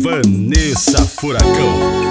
Vanessa Furacão.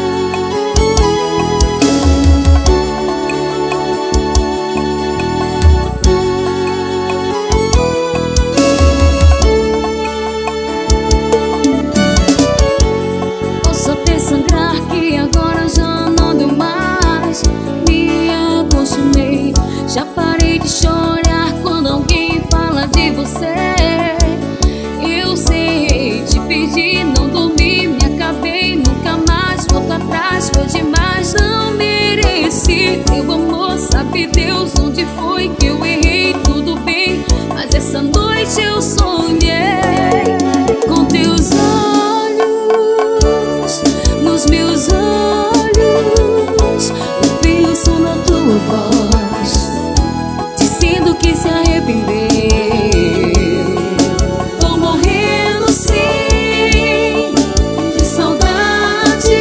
Sangrar que agora já não deu mais. Me acostumei, já parei de chorar quando alguém fala de você. Eu sei, te pedi, não dormi, me acabei, nunca mais volto atrás. Foi demais, não mereci teu amor. Sabe Deus onde foi que eu errei? Tudo bem, mas essa noite eu sonhei com teus olhos, nos meus olhos, ouvi o som da tua voz, dizendo que se arrependeu. Tô morrendo sim, de saudade.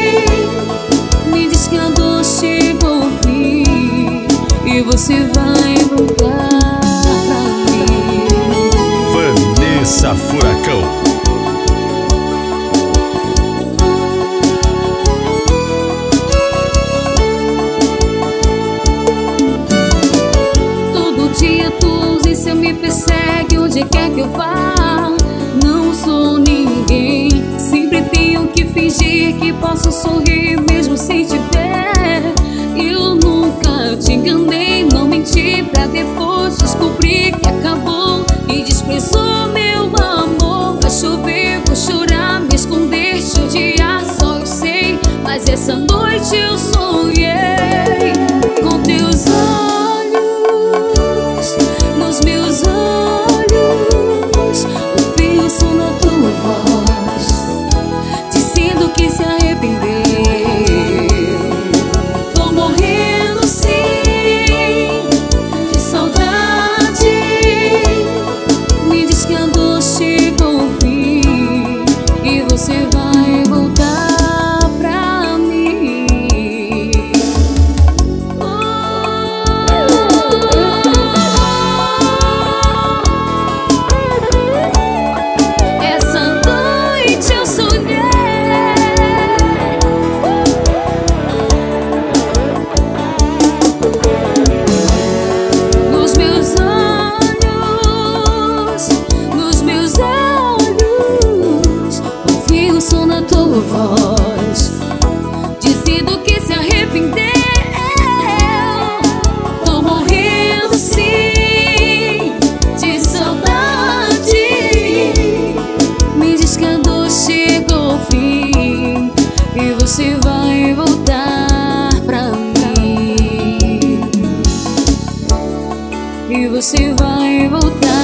Me diz que a dor chegou ao fim e você vai voltar pra mim. Vanessa Furacão. Você me persegue onde quer que eu vá. Não sou ninguém, sempre tenho que fingir que posso sorrir mesmo sem te ver. Eu nunca te enganei, não menti pra depois descobrir que acabou e desprezou meu amor. Vai chover, vou chorar, me esconder, te odiar, só eu sei. Mas essa noite eu sonhei com teus olhos, nos meus olhos, ouvi o som da tua voz, dizendo que se arrependeu. Tô morrendo sim, de saudade. Me diz que a dor chegou ao fim e você vai voltar pra mim. Voz, dizendo que se arrependeu. Tô morrendo sim, de saudade. Me diz que a dor chegou ao fim e você vai voltar pra mim. E você vai voltar.